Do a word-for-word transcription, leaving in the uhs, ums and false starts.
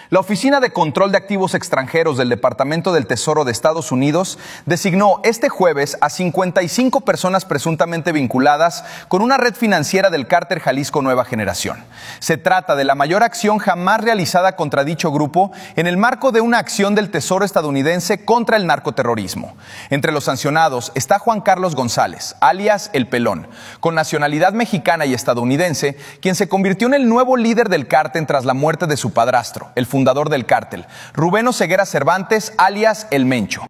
La Oficina de Control de Activos Extranjeros del Departamento del Tesoro de Estados Unidos designó este jueves a cincuenta y cinco personas presuntamente vinculadas con una red financiera del cártel Jalisco Nueva Generación. Se trata de la mayor acción jamás realizada contra dicho grupo en el marco de una acción del Tesoro estadounidense contra el narcoterrorismo. Entre los sancionados está Juan Carlos González, alias El Pelón, con nacionalidad mexicana y estadounidense, quien se convirtió en el nuevo líder del cártel tras la muerte de su padrastro, el fundador del cártel, Rubén Oseguera Cervantes, alias El Mencho.